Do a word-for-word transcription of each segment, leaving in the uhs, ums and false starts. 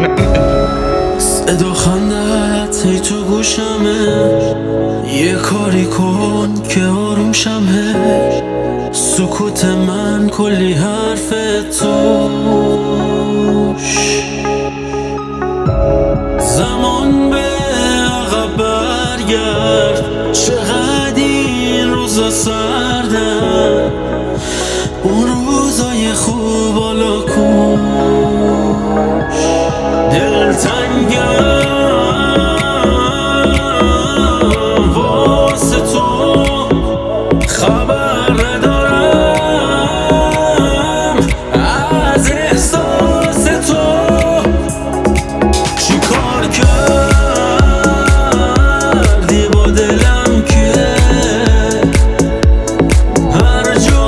صدا خندت هی تو گوشمه، یه کاری کن که آروم شمه. سکوت من کلی حرف توش، زمان به عقب برگرد. چقدر این روزا سردن، اون روزای خوب حالا کوش. دلتنگم واسه تو، خبر ندارم از احساس تو. چی کار کردی با دلم که هر جا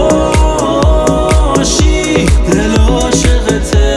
باشی دل عاشقته.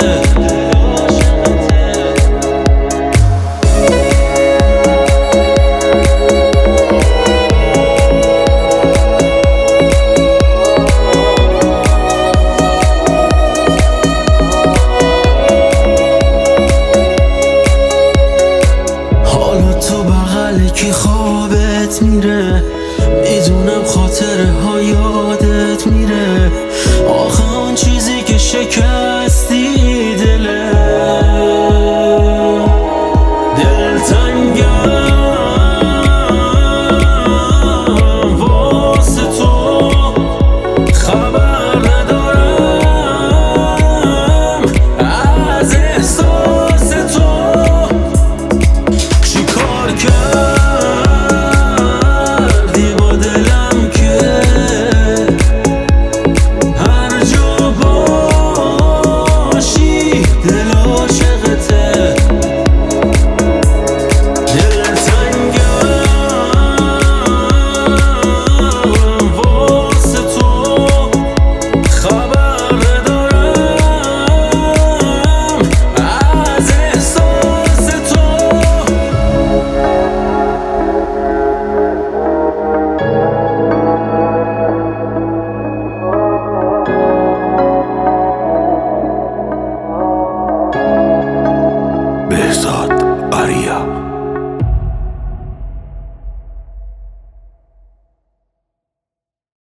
کی خوابت میره، میدونم خاطره ها یادت میره. آخه اون چیزی که شکستی دله. دلتنگم واسه تو، خبر ندارم از احساس تو. چی کار کرد بهزاد.